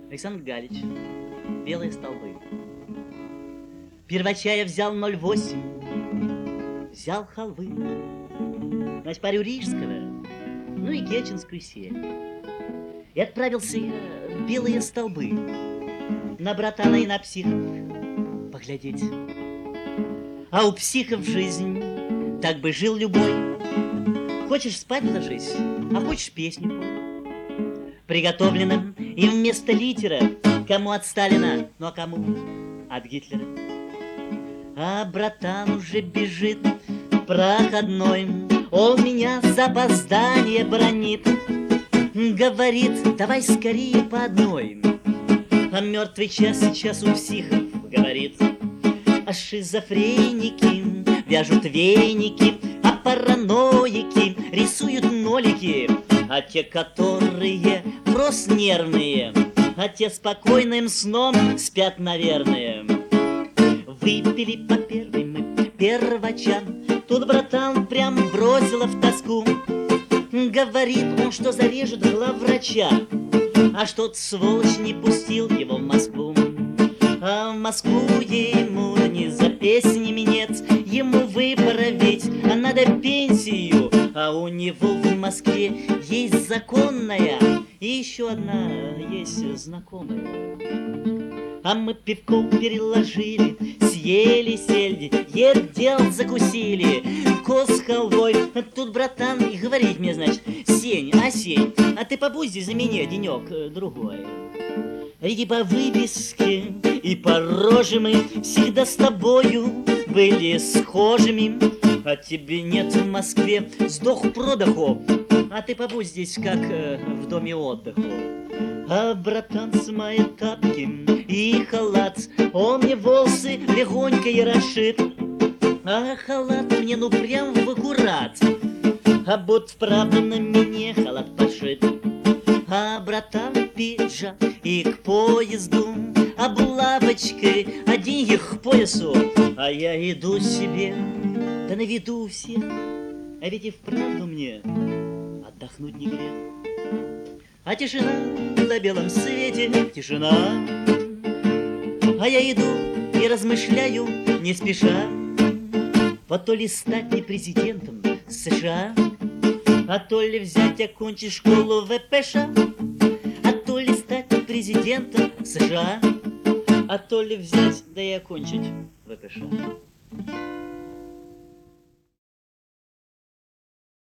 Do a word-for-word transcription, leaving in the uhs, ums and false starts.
Александр Галич. Белые столбы. Первача взял ноль восемь, взял халвы, значит, парю рижского, ну и геченскую сель. И отправился я в белые столбы на братана и на психов поглядеть. А у психов жизнь так бы жил любой. Хочешь спать, ложись, а хочешь песню пой. Приготовлено и вместо литера, кому от Сталина, ну а кому от Гитлера. А братан уже бежит проходной, он меня за опоздание бронит. Говорит, давай скорее по одной. А мертвый час сейчас у психов говорит. А шизофреники вяжут веники, а параноики рисуют нолики. А те, которые просто нервные, а те спокойным сном спят, наверное. Выпили по первой мы первачам, тут братан прям бросила в тоску. Говорит он, что зарежет главврача, а что-то сволочь не пустил его в Москву. А в Москву ему не за песнями нет, ему выправить, а надо пенсию. А у него в Москве есть законная и еще одна есть знакомая. А мы пивко переложили, съели сельди, едел закусили, кос с халвой. Тут братан и говорит мне, значит, Сень, а Сень, а ты побудь здесь за меня денек другой. Ведь и по выписке, и по роже мы всегда с тобою были схожими. А тебе нет в Москве, сдох продоху, а ты побудь здесь, как э, в доме отдыха. А братан смоет тапки и халат, он мне волосы легонько ерошит. А халат мне ну прям в аккурат, а будто вправду на мне халат пошит. А братан пиджак и к поезду, а булавочкой, а деньги к поясу. А я иду себе, да на виду у всех, а ведь и вправду мне отдохнуть не грех. А тишина на белом свете, тишина. А я иду и размышляю не спеша, вот то ли стать не президентом США, а то ли взять окончить школу ВПШ, а то ли стать президентом США, а то ли взять да и окончить ВПШ.